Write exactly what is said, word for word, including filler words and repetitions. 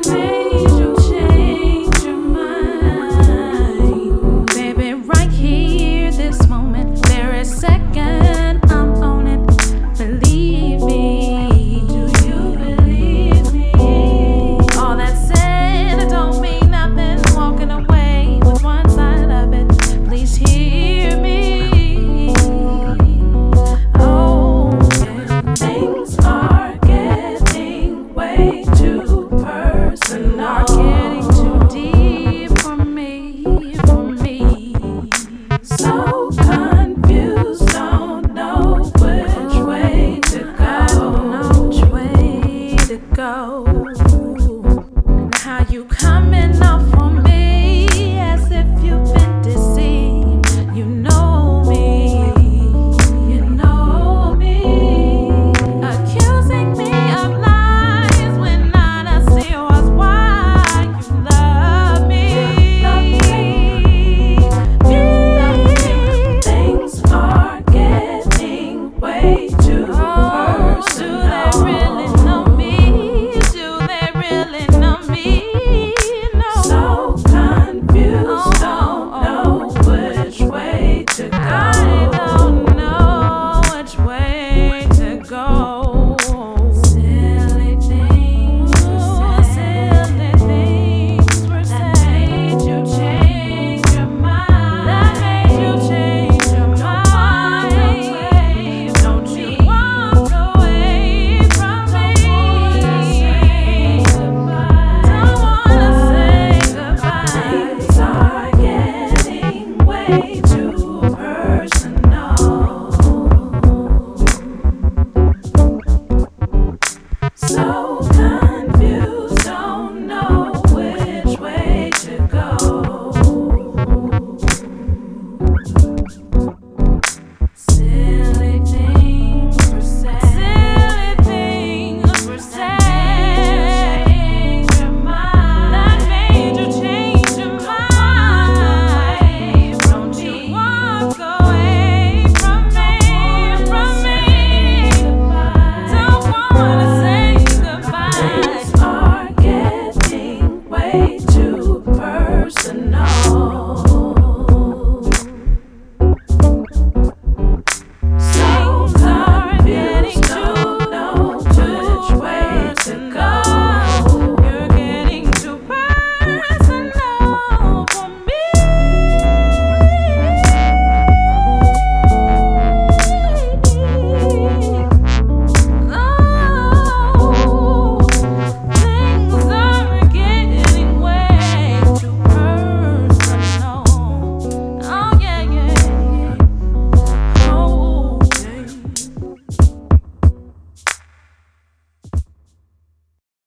made you change your mind? Baby, right here, this moment, very second, I'm on it. Believe me. Do you believe me? All that said don't mean nothing. Walking away with one side of it. Please hear me. Oh, yeah. Things are getting way too personal. Are getting too deep for me, for me. So confused, don't know which way to go. I don't know which way to go. Now how you coming